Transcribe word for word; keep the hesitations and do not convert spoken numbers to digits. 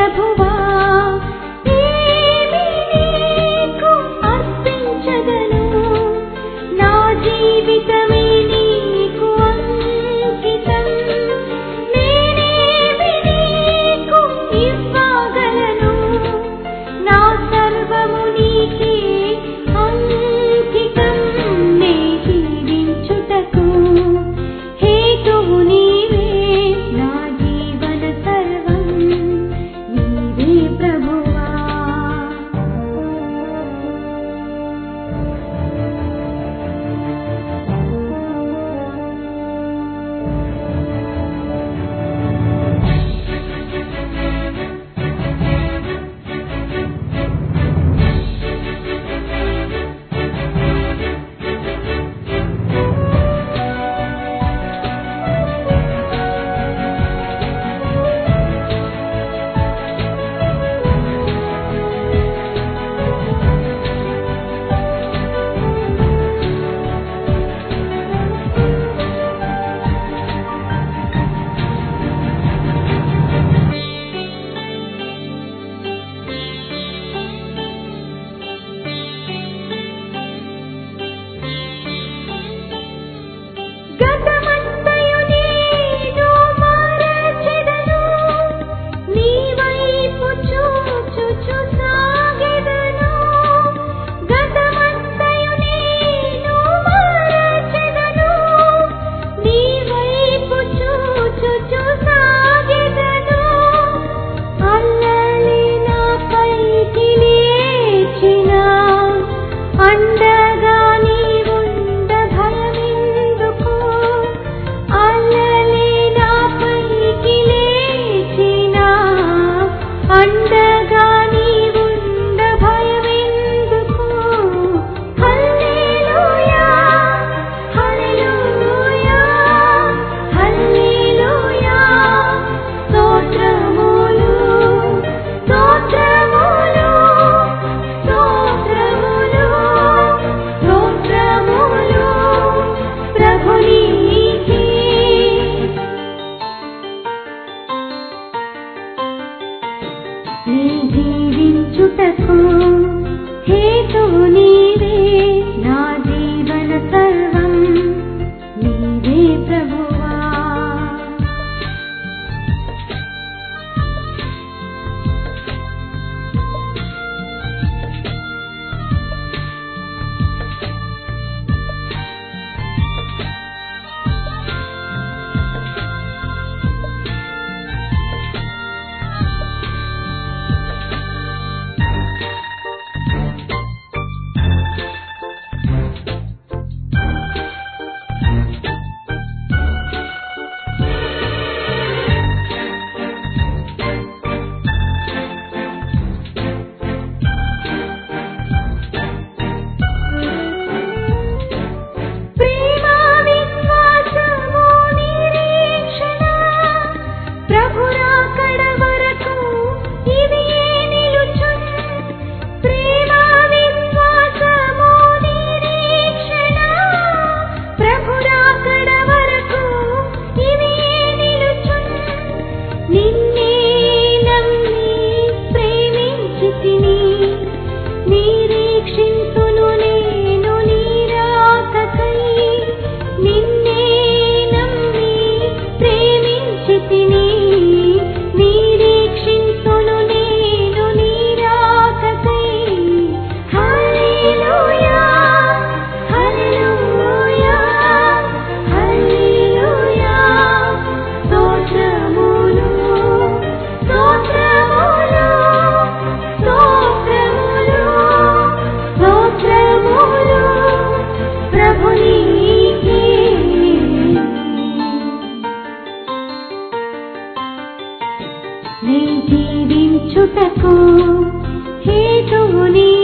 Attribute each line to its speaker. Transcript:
Speaker 1: ప్రభువా ఏమి నీకు అర్పించదను నా జీవితమే నీకు అంకితం నేనేమి నీకు ఇవ్వగలను నా సర్వము నీకే అంకితం నే జీవించుటకు హేతువు నీవే నా జీవన సర్వం నీవే ప్రభువా గతమంతయు నేను మరచెదను నీ వైపు చూచుచు సాగెదను గతమంతయు నేను మరచెదను నీ వైపు చూచుచు సాగెదను అల్లలి నాపైకి లేచిన అండగా నీవుండ భయమెందుకు అల్లలి నాపైకి లేచిన అండగా నీవుండ భయమెందుకు హల్లెలూయా హల్లెలూయా హల్లెలూయా స్తోత్రములు స్తోత్రములు స్తోత్రములు స్తోత్రములు ప్రభు నీకే నీ జీవించుటకు హేతువు నీవే నా జీవన సర్వం నీవే ప్రభువా ప్రేమ విశ్వాసము నిరీక్షణ ప్రభు రాకడ వరకు ఇవియే నిలుచున్ ప్రేమ విశ్వాసము నిరీక్షణ ప్రభు రాకడ వరకు ఇవియే నిలుచున్ నిన్నే నమ్మి ప్రేమించితిని నిరీక్షింతును నేను నీ రాకకై నిన్నే నమ్మి ప్రేమించితిని నిరీక్షింతును నేను నీ రాకకై హల్లెలూయా హల్లెలూయా హల్లెలూయా స్తోత్రములు స్తోత్రములు స్తోత్రములు స్తోత్రములు ప్రభు నీకే నీ జీవించుటకు హేతువు నీ